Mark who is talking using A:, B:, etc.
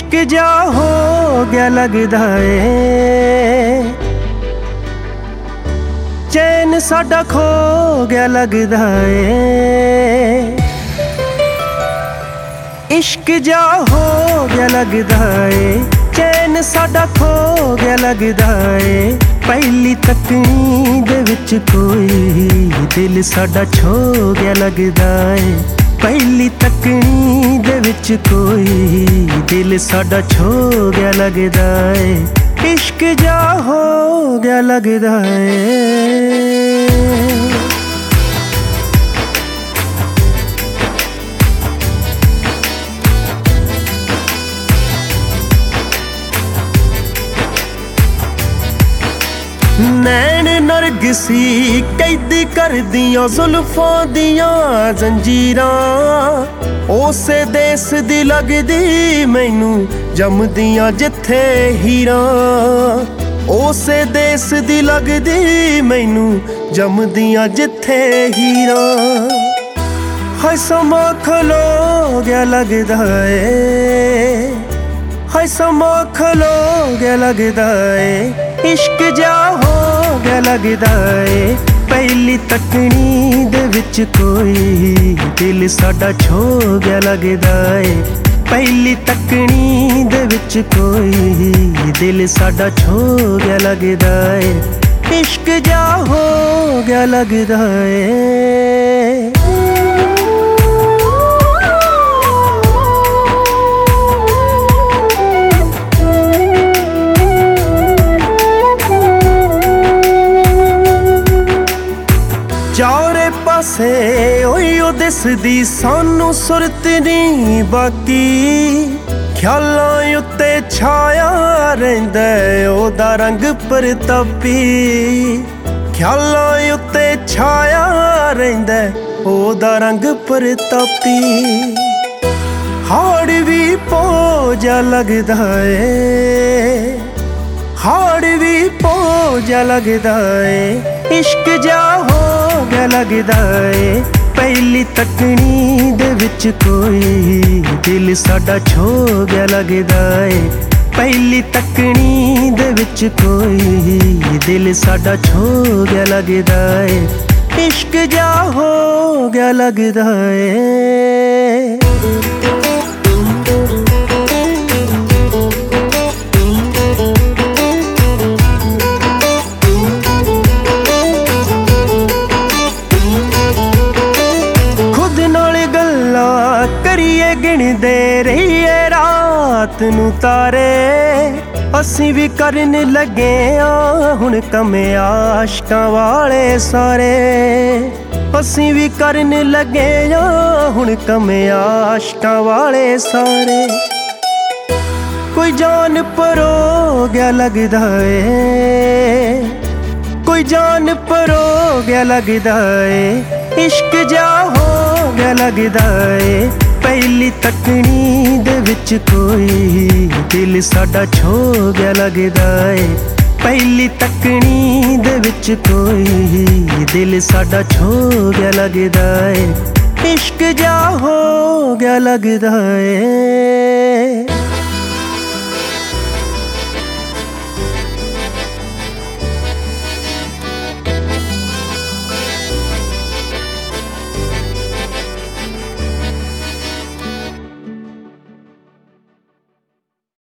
A: इश्क जा हो गया लगदा ए, चैन साडा खो गया लगदा ए। इश्क जा हो गया लगदा ए, चैन साडा खो गया लगदा ए। पहली तकनी दे विच कोई दिल साडा छो गया लगदा ए। पहली तकनी दे विच कोई दिल साडा छो गया लगदा ए। इश्क जा हो गया लगदा ए। नैन नरगिसी कैद कर दियां जुल्फां दियां जंजीरां। उसे देस दी लगदी मैनू जमदियां जिथे हीरां। उसे देस दी लगदी मैनू जमदियां जिथे हीरां। हाय समा खलो गया लगदा ए, हाय समा खलो गया लगदा ए। इश्क जा हो गया लगदा ए, पहली तकनी दे विच कोई दिल साडा छो गया लगदा ए। पहली तकनी दे विच कोई दिल साडा छो गया लगदा ए। इश्क जा हो गया लगदा ए। चारे पासे ओयो दिसदी सानू सुरत नी बाकी। ख्यालां उत्ते छाया रहिंदा ओदा रंग परतापी। ख्यालां उत्ते छाया रहिंदा ओदा रंग परतापी। हाड़ भी पो जा लगदा ए, हाड़ भी पो जा लगदा ए। इश्क जा हो गया लगदा ए, पहली तकनी दे विच कोई दिल साडा छो गया लगदा ए। पहली तकनी दे विच कोई दिल साडा छो गया लगदा ए। इश्क जा हो गया लगदा ए। करिए गिणदे रहिए रात नू तारे। असीं भी करन लगे आ हुण कमे आशकां वाले सारे। असीं भी करन लगे आ हुण कमे आशकां वाले सारे। कोई जान परो गया लगदा ए, कोई जान परो गया लगदा ए। इश्क जा हो गया लगदा ए, पहली तकनी दे विच कोई दिल साडा छो गया लगदा ए। पहली तकनी दे विच कोई दिल साडा छो गया लगदा ए। इश्क जा हो गया लगदा ए।